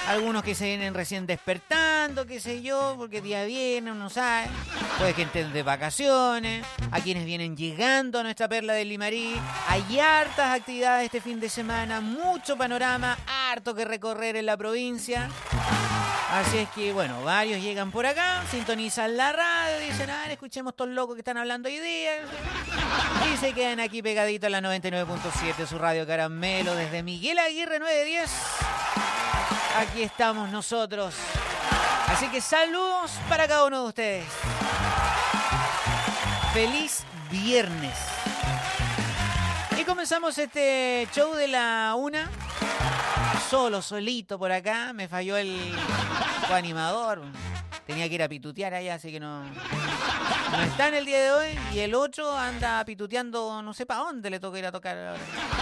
algunos que se vienen recién despertando, qué sé yo, porque día viene, uno sabe, puede que estén de vacaciones, a quienes vienen llegando a nuestra perla del Limarí. Hay hartas actividades este fin de semana, mucho panorama, harto que recorrer en la provincia. Así es que, bueno, varios llegan por acá, sintonizan la radio, dicen, escuchemos estos locos que están hablando hoy día. Y se quedan aquí pegaditos a la 99.7, su radio Caramelo, desde Miguel Aguirre 910. Aquí estamos nosotros. Así que saludos para cada uno de ustedes. Feliz viernes. Y comenzamos este show de la 1. Solito por acá. Me falló el coanimador. Tenía que ir a pitutear allá, así que no está en el día de hoy. Y el 8 anda pituteando, no sé para dónde le toca ir a tocar ahora.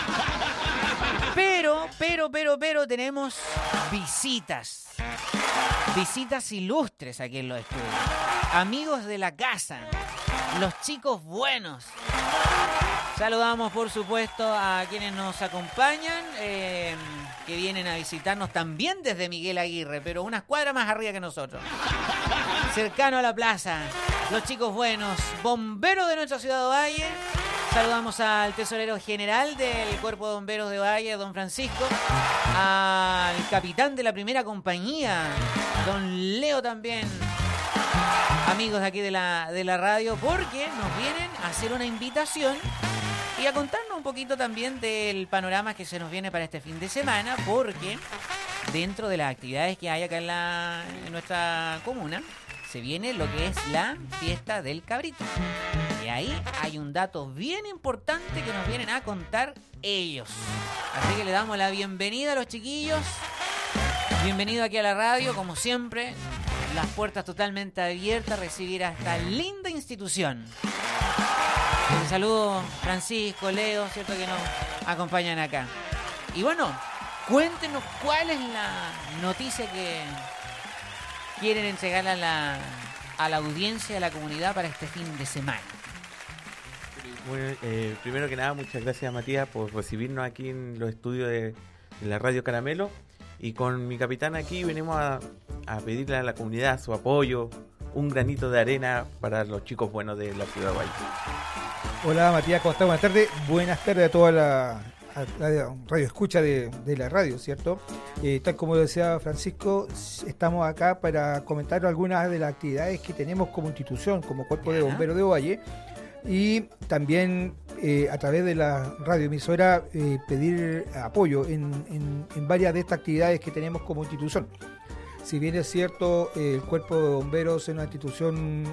Pero tenemos visitas. Visitas ilustres aquí en los estudios. Amigos de la casa. Los chicos buenos. Saludamos, por supuesto, a quienes nos acompañan, que vienen a visitarnos también desde Miguel Aguirre, pero unas cuadras más arriba que nosotros. Cercano a la plaza. Los chicos buenos, bomberos de nuestra ciudad de Ovalle. Saludamos al tesorero general del Cuerpo de Bomberos de Ovalle, don Francisco. Al capitán de la primera compañía, don Leo también. Amigos de aquí de la radio, porque nos vienen a hacer una invitación y a contarnos un poquito también del panorama que se nos viene para este fin de semana, porque dentro de las actividades que hay acá en nuestra comuna, se viene lo que es la fiesta del cabrito. Y ahí hay un dato bien importante que nos vienen a contar ellos. Así que le damos la bienvenida a los chiquillos. Bienvenido aquí a la radio, como siempre. Las puertas totalmente abiertas a recibir a esta linda institución. Un saludo, Francisco, Leo, cierto que nos acompañan acá. Y bueno, cuéntenos cuál es la noticia que quieren entregar a la audiencia, a la comunidad para este fin de semana. Bueno, primero que nada, muchas gracias, Matías, por recibirnos aquí en los estudios de la Radio Caramelo. Y con mi capitán aquí venimos a pedirle a la comunidad su apoyo, un granito de arena para los chicos buenos de la ciudad de Ovalle. Hola, Matías, ¿cómo estás? Buenas tardes. Buenas tardes a toda la radio escucha de la radio, ¿cierto? Tal como decía Francisco, estamos acá para comentar algunas de las actividades que tenemos como institución, como Cuerpo de Bomberos de Ovalle, y también a través de la radioemisora pedir apoyo en varias de estas actividades que tenemos como institución. Si bien es cierto, el Cuerpo de Bomberos es una institución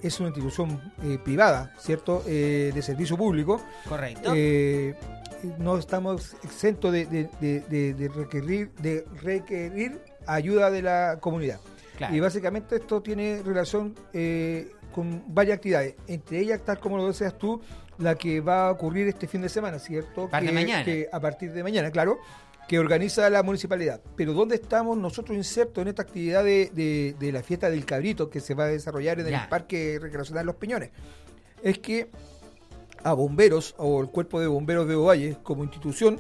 privada, ¿cierto? De servicio público. Correcto. No estamos exentos de requerir ayuda de la comunidad. Claro. Y básicamente esto tiene relación con varias actividades, entre ellas, tal como lo deseas tú, la que va a ocurrir este fin de semana, ¿cierto? Que a partir de mañana, claro, que organiza la municipalidad. Pero ¿dónde estamos nosotros insertos en esta actividad de la fiesta del cabrito que se va a desarrollar en el Parque Recreacional Los Peñones? Es que a bomberos, o el Cuerpo de Bomberos de Ovalle, como institución,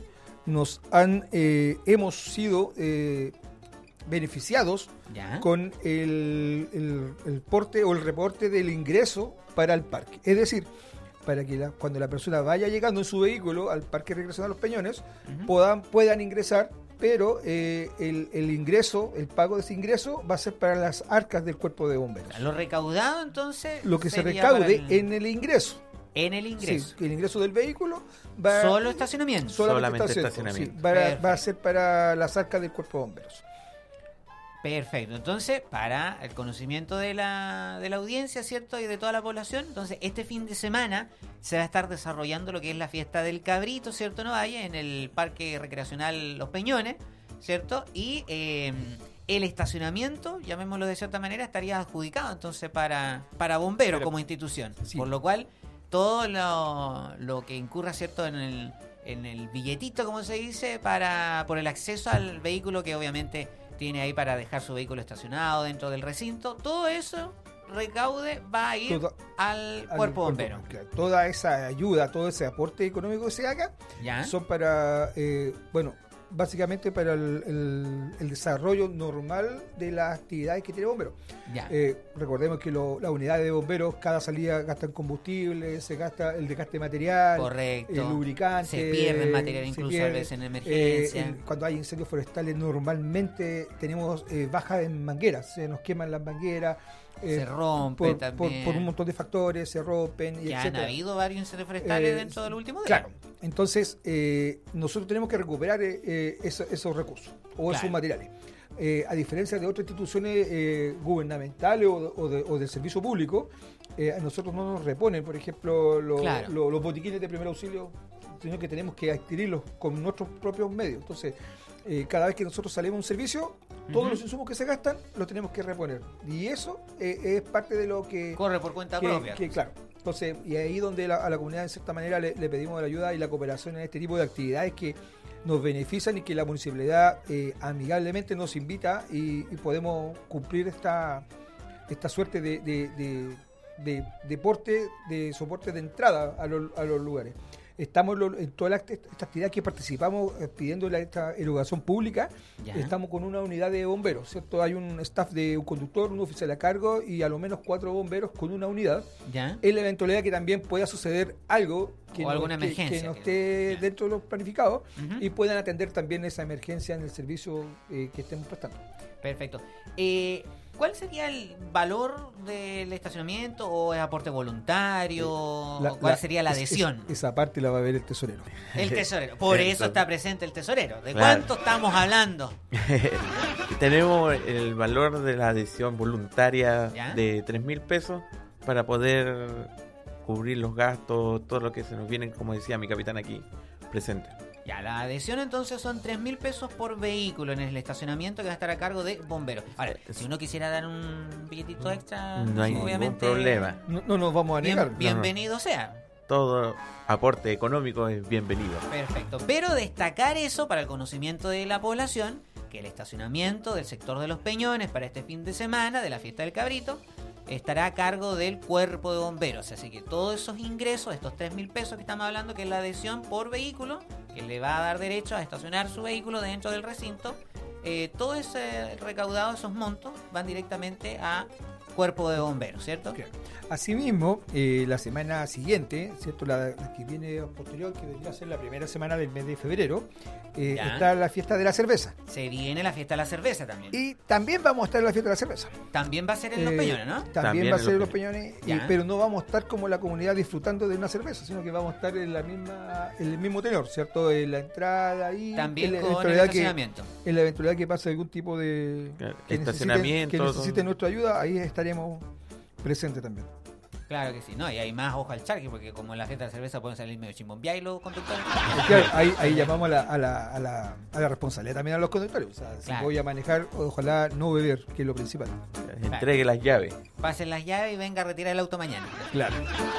hemos sido beneficiados con el porte o el reporte del ingreso para el parque. Es decir, para que cuando la persona vaya llegando en su vehículo al Parque Recreacional Los Peñones, puedan ingresar, pero el ingreso, el pago de ese ingreso va a ser para las arcas del Cuerpo de Bomberos. Lo recaudado, entonces, lo que se recaude en el ingreso. En el ingreso. Sí, el ingreso del vehículo va... ¿Solo estacionamiento? Solamente estacionamiento. Sí, va a ser para las arcas del Cuerpo de Bomberos. Perfecto. Entonces, para el conocimiento de la audiencia, ¿cierto? Y de toda la población, entonces, este fin de semana se va a estar desarrollando lo que es la fiesta del cabrito, ¿cierto? En Ovalle, en el Parque Recreacional Los Peñones, ¿cierto? Y el estacionamiento, llamémoslo de cierta manera, estaría adjudicado entonces para bomberos como institución. Sí. Por lo cual, todo lo que incurra, ¿cierto? En el billetito, como se dice, por el acceso al vehículo que obviamente tiene ahí para dejar su vehículo estacionado dentro del recinto, todo eso recaude va a ir al cuerpo bombero. Toda esa ayuda, todo ese aporte económico que se haga son para básicamente para el desarrollo normal de las actividades que tiene bomberos. Recordemos que las unidades de bomberos, cada salida gastan combustible, se gasta el desgaste material, correcto, el lubricante, se pierden material incluso a veces en emergencia. Cuando hay incendios forestales normalmente tenemos bajas en mangueras, se nos queman las mangueras. Se rompen también. Por un montón de factores, se rompen. Ya han habido varios incendios forestales dentro del último día. Claro. Entonces, nosotros tenemos que recuperar esos recursos o esos materiales. A diferencia de otras instituciones gubernamentales o del servicio público, a nosotros no nos reponen, por ejemplo, los botiquines de primer auxilio, sino que tenemos que adquirirlos con nuestros propios medios. Entonces, cada vez que nosotros salimos a un servicio, todos los insumos que se gastan los tenemos que reponer. Y eso es parte de lo que... corre por cuenta propia. Claro. Entonces, y ahí donde a la comunidad, en cierta manera, le pedimos la ayuda y la cooperación en este tipo de actividades que nos benefician y que la municipalidad amigablemente nos invita y podemos cumplir esta suerte de deporte, de soporte de entrada a los lugares. Estamos en toda esta actividad que participamos pidiendo esta erogación pública. Estamos con una unidad de bomberos, ¿cierto? Hay un staff de un conductor, un oficial a cargo y a lo menos 4 bomberos con una unidad. En la eventualidad que también pueda suceder algo que alguna emergencia que no esté dentro de los planificados y puedan atender también esa emergencia en el servicio que estemos prestando. Perfecto. ¿Cuál sería el valor del estacionamiento o el aporte voluntario? ¿Cuál sería la adhesión? Esa parte la va a ver el tesorero. El tesorero. Por eso está presente el tesorero. ¿De cuánto estamos hablando? Tenemos el valor de la adhesión voluntaria de 3.000 pesos para poder cubrir los gastos, todo lo que se nos viene, como decía mi capitán aquí presente. La adhesión entonces son 3.000 pesos por vehículo en el estacionamiento que va a estar a cargo de bomberos. Ahora, si uno quisiera dar un billetito extra, no hay obviamente, ningún problema. No nos vamos a negar. Bienvenido sea. Todo aporte económico es bienvenido. Perfecto. Pero destacar eso para el conocimiento de la población, que el estacionamiento del sector de Los Peñones para este fin de semana de la fiesta del Cabrito estará a cargo del cuerpo de bomberos. Así que todos esos ingresos, estos 3.000 pesos que estamos hablando, que es la adhesión por vehículo, que le va a dar derecho a estacionar su vehículo dentro del recinto, todo ese recaudado, esos montos, van directamente a cuerpo de bomberos, ¿cierto? Claro. Asimismo, la semana siguiente, ¿cierto? La que viene posterior, que vendría a ser la primera semana del mes de febrero, está la fiesta de la cerveza. Se viene la fiesta de la cerveza también. Y también vamos a estar en la fiesta de la cerveza. También va a ser en Los Peñones, ¿no? También va a ser en Los Peñones, pero no vamos a estar como la comunidad disfrutando de una cerveza, sino que vamos a estar en el mismo tenor, ¿cierto? En la entrada y también con el estacionamiento. En la eventualidad que pase algún tipo de estacionamiento, que necesite nuestra ayuda, ahí estaremos presentes también. Claro que sí, ¿no? Y hay más ojo al charqui, porque como en la fiesta de cerveza pueden salir medio chimbombiá y los conductores. Claro, ahí llamamos a la responsabilidad también a los conductores. O sea, si voy a manejar, ojalá no beber, que es lo principal. Entregue las llaves. Pasen las llaves y venga a retirar el auto mañana. Claro.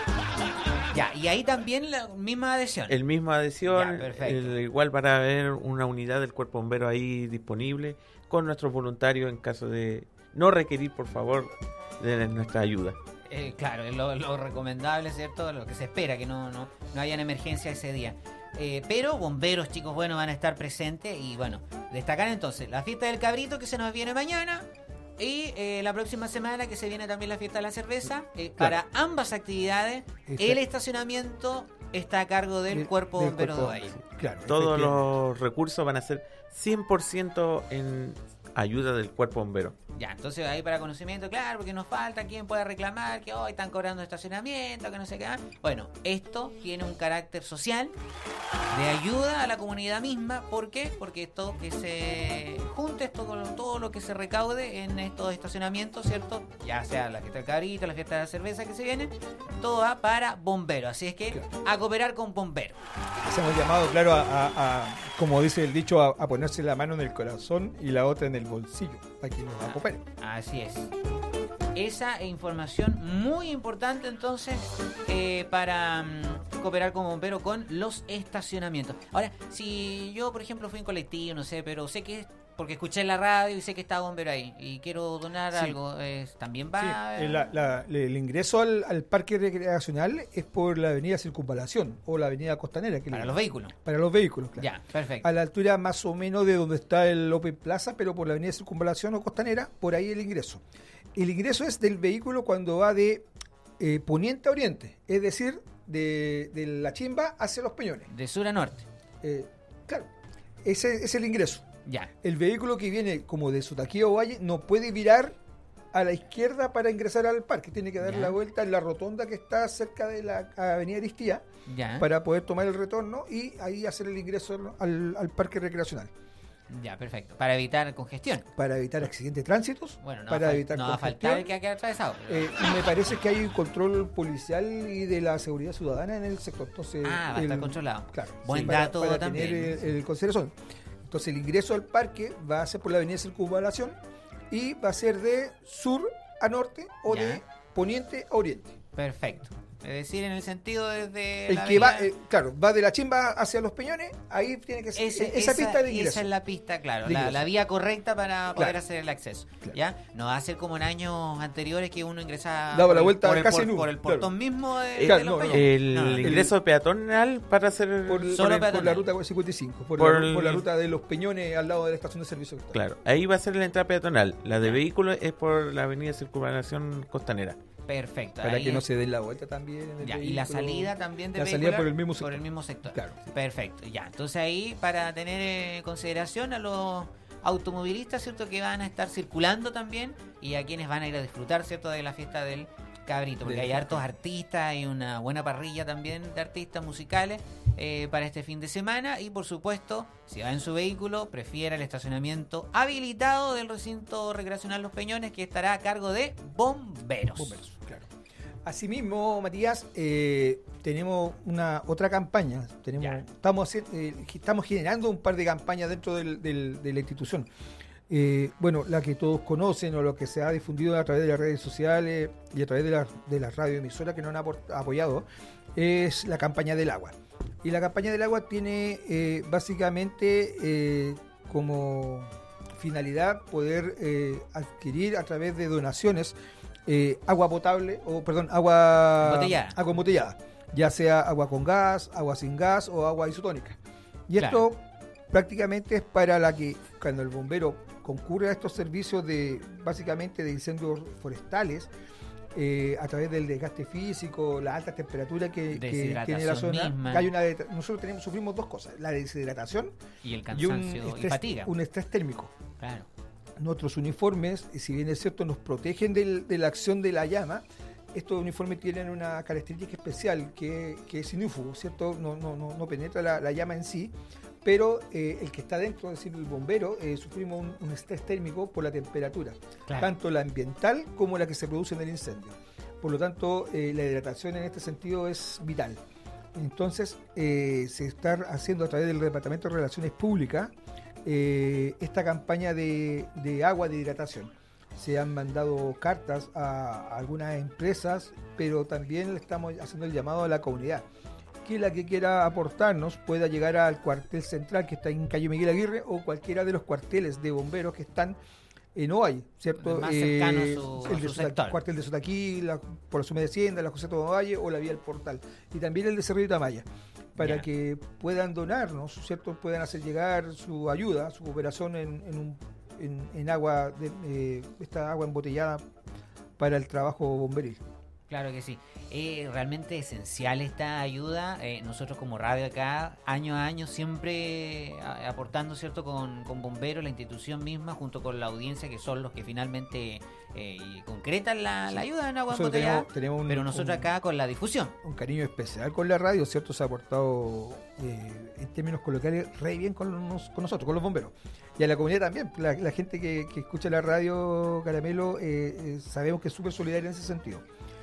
Y ahí también la misma adhesión. El mismo adhesión, igual para ver una unidad del cuerpo bombero ahí disponible, con nuestros voluntarios en caso de no requerir, por favor, de nuestra ayuda. Claro, es lo recomendable, ¿cierto? Lo que se espera, que no hayan emergencia ese día. Pero bomberos, chicos, bueno, van a estar presentes. Y bueno, destacar entonces la fiesta del Cabrito que se nos viene mañana. Y la próxima semana que se viene también la fiesta de la cerveza. Para ambas actividades, el estacionamiento está a cargo del cuerpo de bomberos de Valle. Claro, todos los recursos van a ser 100% en ayuda del cuerpo bombero. Entonces ahí para conocimiento, claro, porque nos falta quien pueda reclamar que hoy están cobrando estacionamiento, que no sé qué. Bueno, esto tiene un carácter social de ayuda a la comunidad misma. ¿Por qué? Porque esto que se junte, todo lo que se recaude en estos estacionamientos, ¿cierto? Ya sea la fiesta del Cabrito, la fiesta de la cerveza que se viene, todo va para bomberos. Así es que a cooperar con bomberos. Hemos llamado, claro, a como dice el dicho, a ponerse la mano en el corazón y la otra en el bolsillo, para que nos acompañe. Así es. Esa información muy importante entonces para cooperar con bomberos con los estacionamientos. Ahora, si yo por ejemplo fui en colectivo, no sé, pero sé que porque escuché en la radio y sé que está bombero ahí y quiero donar algo, también va... Sí, el ingreso al parque recreacional es por la avenida Circunvalación o la avenida Costanera. Para los vehículos. Para los vehículos, claro. Ya, perfecto. A la altura más o menos de donde está el Open Plaza, pero por la avenida Circunvalación o Costanera, por ahí el ingreso. El ingreso es del vehículo cuando va de poniente a oriente, es decir, de la Chimba hacia Los Peñones. De sur a norte. Claro, ese es el ingreso. Ya. El vehículo que viene como de Sutaquía o Valle no puede virar a la izquierda para ingresar al parque. Tiene que dar la vuelta en la rotonda que está cerca de la avenida Aristía para poder tomar el retorno y ahí hacer el ingreso al parque recreacional. Ya, perfecto. Para evitar congestión. Para evitar accidentes de tránsitos. Bueno, no para evitar no va a faltar el que ha quedado atravesado. Me parece que hay un control policial y de la seguridad ciudadana en el sector. Entonces, va a estar controlado. Claro. Buen dato para también. Tener el consideración. Entonces, el ingreso al parque va a ser por la avenida Circunvalación y va a ser de sur a norte o de poniente a oriente. Perfecto. Es decir, en el sentido desde el que va, va de la Chimba hacia Los Peñones, ahí tiene que ser esa pista de ingreso. Esa es la pista, claro, la vía correcta para poder hacer el acceso. Claro. ¿Ya? No va a ser como en años anteriores que uno ingresaba daba la vuelta por el portón mismo de Los Peñones. El ingreso peatonal para hacer por la ruta 55, por la ruta de Los Peñones al lado de la estación de servicio. Claro, ahí va a ser la entrada peatonal. La de vehículos es por la avenida Circunvalación Costanera. Perfecto. Para que no se den la vuelta también en el vehículo. Y la salida también de la salida por el mismo sector. Claro. Perfecto. Ya. Entonces ahí, para tener en consideración a los automovilistas, ¿cierto? Que van a estar circulando también y a quienes van a ir a disfrutar, ¿cierto? De la fiesta del Cabrito, porque hay hartos artistas y una buena parrilla también de artistas musicales para este fin de semana. Y por supuesto, si va en su vehículo, prefiera el estacionamiento habilitado del recinto recreacional Los Peñones, que estará a cargo de bomberos. Claro. Asimismo, Matías, tenemos otra campaña. Estamos generando un par de campañas dentro de la institución. La que todos conocen o lo que se ha difundido a través de las redes sociales y a través de las radioemisoras que nos han apoyado es la campaña del agua. Y la campaña del agua tiene básicamente como finalidad poder adquirir a través de donaciones agua potable agua embotellada, ya sea agua con gas, agua sin gas o agua isotónica. Y esto prácticamente es para la que cuando el bombero concurre a estos servicios básicamente de incendios forestales, a través del desgaste físico, la alta temperatura que tiene la zona, nosotros sufrimos dos cosas: la deshidratación y el cansancio y fatiga. Un estrés térmico. Claro. Nuestros uniformes, si bien es cierto, nos protegen de la acción de la llama. Estos uniformes tienen una característica especial que es inúfugo, ¿cierto? No penetra la llama en sí, pero el que está dentro, es decir, el bombero, sufrimos un estrés térmico por la temperatura, tanto la ambiental como la que se produce en el incendio. Por lo tanto, la hidratación en este sentido es vital. Entonces, se está haciendo a través del Departamento de Relaciones Públicas esta campaña de agua de hidratación. Se han mandado cartas a algunas empresas, pero también le estamos haciendo el llamado a la comunidad, que la que quiera aportarnos pueda llegar al cuartel central que está en calle Miguel Aguirre o cualquiera de los cuarteles de bomberos que están en Ovalle, ¿cierto? Más cercano a su sector. El cuartel de Sotaquí, por la Suma de Hacienda, la José Tomás Valle o la Vía del Portal. Y también el de Cerrillo Tamaya, para que puedan donarnos, ¿cierto? Puedan hacer llegar su ayuda, su cooperación en agua, esta agua embotellada para el trabajo bomberil. Claro que sí. Realmente esencial esta ayuda. Nosotros como radio acá, año a año, siempre aportando, ¿cierto? Con bomberos, la institución misma, junto con la audiencia, que son los que finalmente concretan la ayuda en agua embotellada. Pero nosotros acá con la difusión. Un cariño especial con la radio, ¿cierto? Se ha aportado, en términos coloquiales, re bien con nosotros, con los bomberos. Y a la comunidad también. La gente que escucha la radio Caramelo, sabemos que es súper solidaria en ese sentido.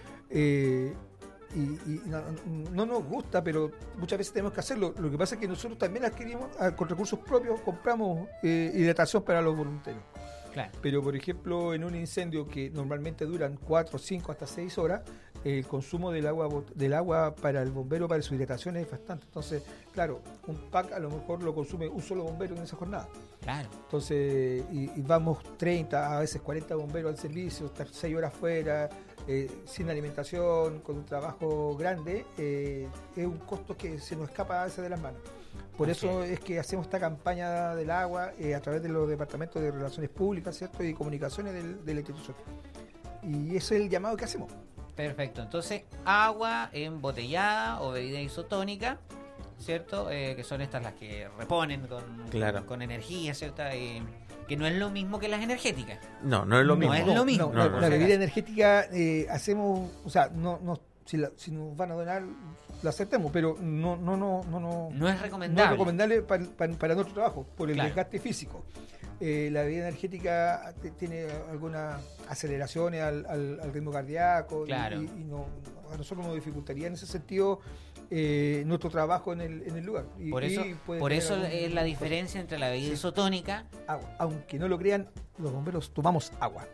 Y no nos gusta, pero muchas veces tenemos que hacerlo. Lo que pasa es que nosotros también adquirimos con recursos propios, compramos hidratación para los voluntarios. Claro. Pero por ejemplo, en un incendio que normalmente duran 4, 5 hasta 6 horas, el consumo del agua para el bombero, para su hidratación es bastante. Entonces, claro, un pack a lo mejor lo consume un solo bombero en esa jornada. Claro. Entonces, y vamos 30, a veces 40 bomberos al servicio, estar 6 horas fuera, sin alimentación, con un trabajo grande, es un costo que se nos escapa a veces de las manos. Por eso es que hacemos esta campaña del agua a través de los departamentos de Relaciones Públicas, ¿cierto? Y comunicaciones de la institución. Y ese es el llamado que hacemos. Perfecto. Entonces, agua embotellada o bebida isotónica, ¿cierto? Que son estas las que reponen con energía, ¿cierto? Que no es lo mismo que las energéticas. No es lo mismo. No es lo mismo. La bebida energética hacemos, o sea, si nos van a donar, la aceptemos, pero no es recomendable. No es recomendable para nuestro trabajo, por el desgaste físico. La bebida energética tiene algunas aceleraciones al ritmo cardíaco, y a nosotros nos dificultaría en ese sentido nuestro trabajo en el lugar. Por eso es la diferencia entre la bebida isotónica. Agua. Aunque no lo crean, los bomberos tomamos agua.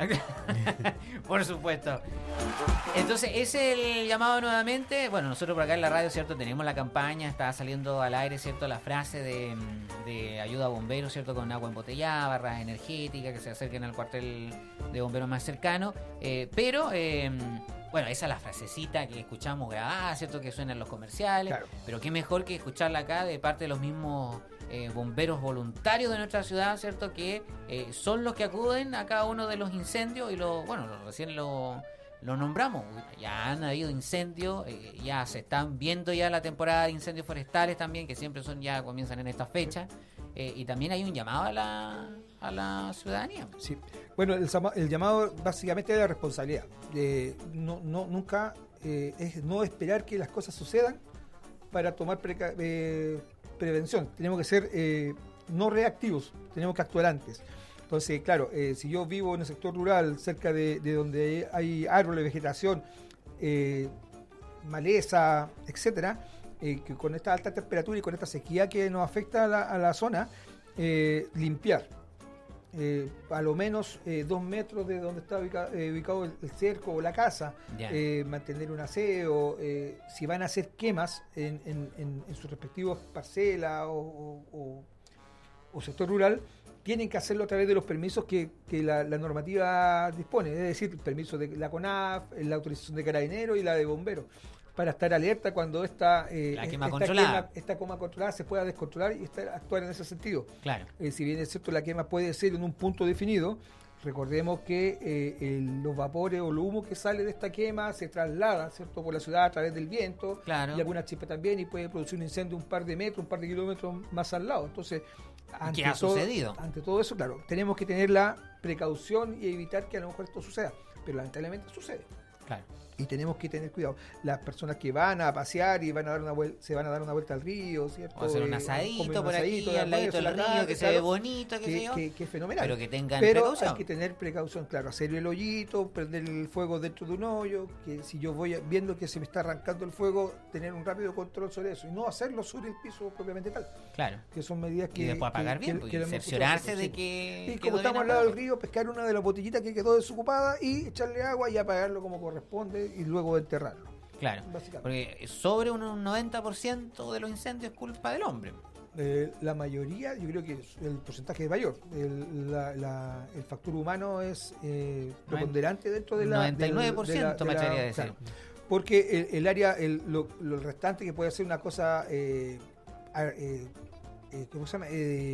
Por supuesto. Entonces, ese es el llamado nuevamente. Bueno, nosotros por acá en la radio, ¿cierto? Tenemos la campaña, está saliendo al aire, ¿cierto? La frase de ayuda a bomberos, ¿cierto? Con agua embotellada, barras energéticas, que se acerquen al cuartel de bomberos más cercano. Pero esa es la frasecita que escuchamos grabada, ¿cierto? Que suena en los comerciales. Claro. Pero qué mejor que escucharla acá de parte de los mismos bomberos voluntarios de nuestra ciudad, ¿cierto? Que son los que acuden a cada uno de los incendios y recién lo nombramos. Ya han habido incendios, ya se están viendo ya la temporada de incendios forestales también, que siempre comienzan en esta fecha. Y también hay un llamado a la ciudadanía. Sí. Bueno, el llamado básicamente es la responsabilidad. Nunca es no esperar que las cosas sucedan para tomar prevención. Tenemos que ser no reactivos, tenemos que actuar antes. Entonces, claro, si yo vivo en el sector rural, cerca de donde hay árboles, vegetación, maleza, etcétera, que con esta alta temperatura y con esta sequía que nos afecta a la zona, limpiar. A lo menos 2 metros de donde está ubicado el cerco o la casa, mantener un aseo, si van a hacer quemas en sus respectivos parcelas o sector rural, tienen que hacerlo a través de los permisos que la normativa dispone, es decir, el permiso de la CONAF, la autorización de Carabineros y la de Bomberos, para estar alerta cuando esta quema controlada se pueda descontrolar y actuar en ese sentido. Claro. Si bien es cierto, la quema puede ser en un punto definido, recordemos que los vapores o el humo que sale de esta quema se traslada, ¿cierto?, por la ciudad a través del viento, y alguna chispa también, y puede producir un incendio un par de kilómetros más al lado. Entonces, ante todo eso, claro, tenemos que tener la precaución y evitar que a lo mejor esto suceda, pero lamentablemente sucede. Claro. Y tenemos que tener cuidado. Las personas que van a pasear y se van a dar una vuelta al río, ¿cierto? O hacer un asadito por aquí, al ladito del río, que se ve bonito, que es fenomenal. Pero que tengan precaución. Hay que tener precaución, claro. Hacer el hoyito, prender el fuego dentro de un hoyo, que si yo voy viendo que se me está arrancando el fuego, tener un rápido control sobre eso y no hacerlo sobre el piso propiamente tal. Claro. Que son medidas que... Y después apagar bien, porque cerciorarse de que... Y como estamos al lado del río, pescar una de las botellitas que quedó desocupada y echarle agua y apagarlo como corresponde y luego enterrarlo. Claro, porque sobre un 90% de los incendios es culpa del hombre. La mayoría, yo creo que el porcentaje es mayor. El factor humano es preponderante dentro de la... 99% me atrevería a decir. Claro, porque el área, lo restante que puede ser una cosa... ¿cómo se llama?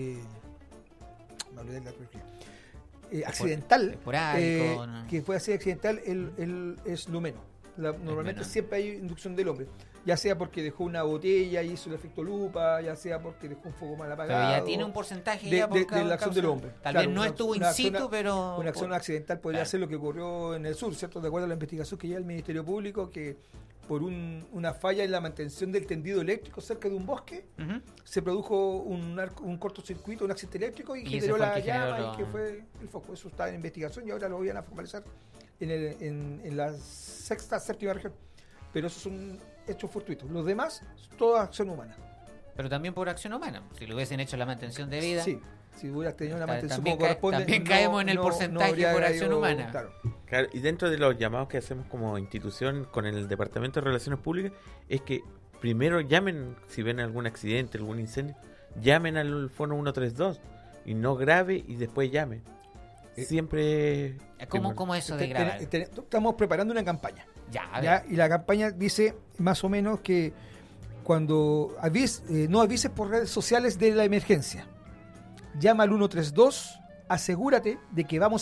Me olvidé la accidental, que puede ser accidental, es lo menos. Normalmente siempre hay inducción del hombre, ya sea porque dejó una botella y hizo el efecto lupa, ya sea porque dejó un fuego mal apagado. Pero ya tiene un porcentaje de la acción del hombre. Tal vez no estuvo in situ, pero... Una acción accidental podría ser lo que ocurrió en el sur, ¿cierto? De acuerdo a la investigación que lleva el Ministerio Público, que por una falla en la mantención del tendido eléctrico cerca de un bosque, se produjo un cortocircuito, un accidente eléctrico y generó la llama y que fue el foco. Eso está en investigación y ahora lo voy a formalizar en la séptima región. Pero esos son hechos fortuitos. Los demás, toda acción humana. Pero también por acción humana. Si lo hubiesen hecho la mantención debida... Sí, si hubieras tenido la mantención como corresponde... También caemos en el porcentaje por acción humana. Claro. Claro, y dentro de los llamados que hacemos como institución con el Departamento de Relaciones Públicas, es que primero llamen, si ven algún accidente, algún incendio, llamen al fono 132 y no grabe y después llame. Siempre... ¿Cómo eso de grabar? Estamos preparando una campaña. Ya, y la campaña dice más o menos que cuando no avises por redes sociales de la emergencia, llama al 132, asegúrate de que vamos